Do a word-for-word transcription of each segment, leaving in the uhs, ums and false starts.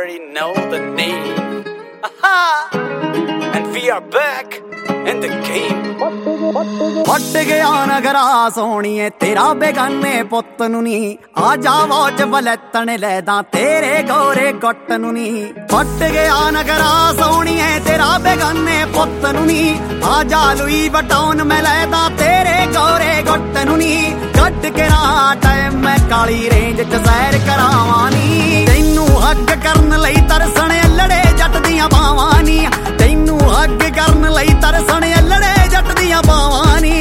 already know the name. Aha! And we are back in the game. ਵੱਟ ਗਿਆ ਨਗਰਾ ਸੋਣੀਏ ਤੇਰਾ ਬੇਗਾਨੇ ਪੁੱਤ ਨੂੰ ਨੀ ਆ ਜਾ ਵਾਚ ਬਲੈਤਣ ਲੈਦਾ ਤੇਰੇ ਗੋਰੇ ਗੁੱਟ ਨੂੰ ਨੀ ਵੱਟ ਗਿਆ ਨਗਰਾ ਸੋਣੀਏ ਤੇਰਾ ਬੇਗਾਨੇ ਪੁੱਤ ਨੂੰ ਨੀ ਆ ਜਾ ਲੂਈ ਵਟਾਉਣ ਮੈਂ ਲੈਦਾ ਤੇਰੇ ਗੋਰੇ ਗੁੱਟ ਨੂੰ ਨੀ ਕੱਢ ਕੇ ਨਾ ਟਾਈਮ ਮੈਂ ਕਾਲੀ ਰੇਂਜ ਚ ਸੈਰ ਕਰਾਵਾਂ ਨੀ ਤੈਨੂੰ ਹੱਗ ਕਰਨ ਲਈ ਤਰਸਣ ਲੜੇ ਜੱਟ ਦੀਆਂ ਬਾਵਾਂ ਨੀ ਤੈਨੂੰ ਹੱਗ ਕਰਨ ਲਈ ਤਰਸਣ ਲੜੇ ਜੱਟ ਦੀਆਂ ਬਾਵਾਂ ਨੀ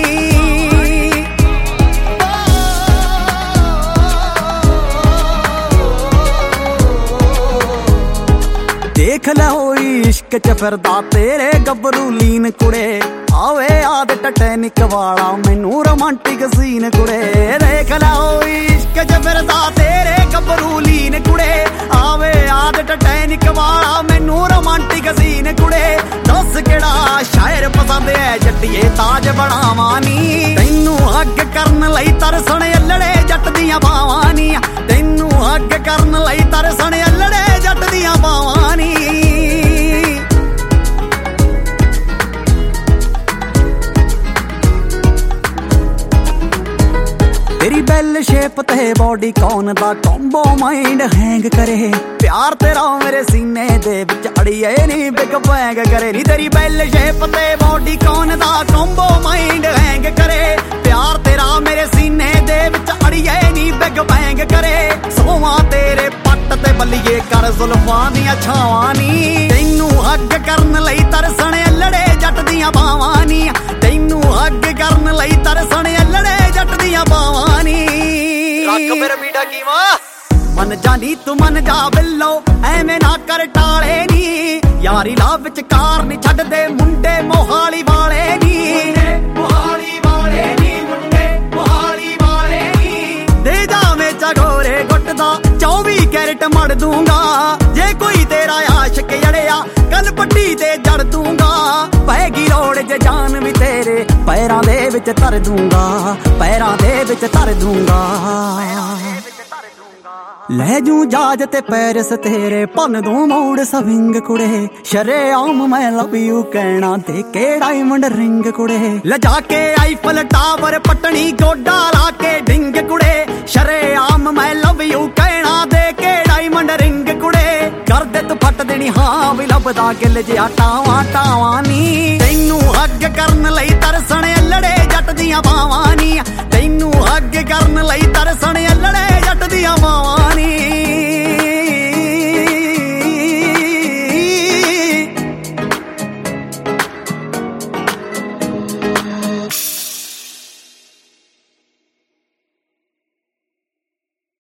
ਦੇਖ ਲੈ ਹੋਈ ਇਸ਼ਕ ਚ ਫਿਰਦਾ ਤੇਰੇ ਗੱਭਰੂ ਲੀਨ ਕੁੜੇ ਆਵੇ ਆਦ ਟਟੈਨਿਕ ਵਾਲਾ ਮੈਨੂੰ ਰੋਮਾਂਟਿਕ ਸੀਨ ਕੁੜੇ ਦੇਖ ਲੈ ਹੋਈ ਇਸ਼ਕ ਚ ਫਿਰਦਾ ਤੇਰੇ ਗੱਭਰੂ ਲੀਨ ਕੁੜੇ ਆਵੇ ਆਦ ਟਟੈਨਿਕ ਵਾਲਾ ਮੈਨੂੰ ਰੋਮਾਂਟਿਕ ਸੀਨ ਕੁੜੇ ਦੱਸ ਕਿਹੜਾ ਸ਼ਾਇਰ ਪਸੰਦ ਐ ਜੱਟੀਏ ਤਾਜ ਬਣਾਵਾਂ ਨੀ ਤੈਨੂੰ ਹੱਗ ਕਰਨ ਲਈ ਤਰਸਣ ਲੜੇ ਜੱਟ ਦੀਆਂ ਬਾਵਾਂ ਨੀ ਤੈਨੂੰ ਹੱਗ ਕਰਨ ਲਈ ਤਰਸਣ ਲੜੇ ਜੱਟ ਦੀਆਂ ਬਾਵਾਂ ਨੀ ਤੇਰੀ ਬੈਲ ਸ਼ੇਪ ਤੇ ਬੋਡੀ ਕੌਨ ਦਾ ਕੰਬੋ ਮਾਈਂਡ ਹੈਂਗ ਕਰੇ ਪਿਆਰ ਤੇਰਾ ਮੇਰੇ ਸੀਨੇ ਦੇ ਵਿੱਚ ਅੜੀਏ ਨੀ ਬਿਗ ਬੈਂਗ ਕਰੇ ਨੀ ਤੇਰੀ ਬੈਲ ਸ਼ੇਪ ਤੇ ਬੋਡੀ ਕੌਨ ਦਾ ਕੰਬੋ ਮਾਈਂਡ ਹੈਂਗ ਕਰੇ ਪਿਆਰ ਤੇਰਾ ਮੇਰੇ ਸੀਨੇ ਦੇ ਵਿੱਚ ਅੜੀਏ ਨੀ ਬਿਗ ਬੈਂਗ ਕਰੇ ਸੋਵਾਂ ਤੇਰੇ ਪੱਟ ਤੇ ਬੱਲੀਏ ਕਰ ਜ਼ੁਲਫਾਂ ਦੀਆਂ ਛਾਵਾਂ ਨੀ ਤੈਨੂੰ ਹੱਗ ਕਰਨ ਲਈ ਤਰਸਣ ਲੜੇ ਜੱਟ ਦੀਆਂ ਬਾਵਾਂ ਨੀ ਤੈਨੂੰ ਹੱਗ ਕਰਨ ਲਈ ਤਰਸਣ ਲੜੇ ਜੱਟ ਦੀਆਂ ਬਾਵਾਂ ਨੀ ਰੱਖ ਮੇਰਾ ਮੀਡਾ ਕੀਵਾ ਮਨ ਜਾਨੀ ਤੂੰ ਮਨ ਜਾ ਬਿੱਲੋ ਐਵੇਂ ਨਾ ਕਰ ਟਾਲੇ ਨੀ ਯਾਰੀ ਲਾ ਵਿੱਚ ਕਾਰ ਨੀ ਛੱਡਦੇ ਮੁੰਡੇ ਮੋਹਾਲੀ ਵਾਲੇ ਨੀ ਮੋਹਾਲੀ ਵਾਲੇ ਨੀ ਮੁੰਡੇ ਮੋਹਾਲੀ ਵਾਲੇ ਨੀ ਦੇ ਜਾਵੇਂ ਚਗੋਰੇ ਗੁੱਟ ਦਾ ਚੌਵੀ ਕੈਰਟ ਮੜ ਦੂੰਗਾ ਜੇ ਕੋਈ ਤੇਰਾ ਆਸ਼ਕ ਜੜਿਆ ਕੱਲ ਪੱਟੀ ਤੇ ਜੜ ਦੂੰਗਾ ਪੈਗੀ ਰੋੜ ਜੇ ਜਾਨ ਵੀ ਤੇਰੇ ਪੈਰਾਂ ਦੇ ਵਿੱਚ ਧਰ ਦੂੰਗਾ ਪੈਰਾਂ ਦੇ ਵਿੱਚ ਧਰ ਦੂੰਗਾ ਲੈ ਜੂ ਜਾਜ ਤੇ ਪੈਰਸ ਤੇਰੇ ਭੰਨ ਦੂੰ ਮੋੜ ਸਵਿੰਗ ਕੁੜੇ ਸ਼ਰੇਆਮ ਮੈਂ ਲਵ ਯੂ ਕਹਿਣਾ ਤੇ ਕੇ ਡਾਇਮੰਡ ਰਿੰਗ ਕੁੜੇ ਲਜਾ ਕੇ ਆਈਫਲ ਟਾਵਰ ਪਟਣੀ ਗੋਡਾ ਲਾ ਕੇ ਡਿੰਗ ਕੁੜੇ ਸ਼ਰੇਆਮ ਮੈਂ ਲਵ ਯੂ ਕਹਿਣਾ ਦੇ ਕੇ ਡਾਇਮੰਡ ਰਿੰਗ ਕੁੜੇ ਕਰਦੇ ਤੂੰ ਫੱਟ ਦੇਣੀ ਹਾਂ ਵੀ ਲੱਭਦਾ ਗਿੱਲ ਜਿਹਾ ਟਾਵਾਂ ਟਾਵਾਂ ਨੀ ਤੈਨੂੰ ਹੱਗ ਕਰਨ ਲਈ ਤਰਸਣ ਲੜੇ ਜੱਟ ਦੀਆਂ ਬਾਵਾਂ ਨੀ ਤੈਨੂੰ ਹੱਗ ਕਰਨ ਲਈ ਤਰਸਣ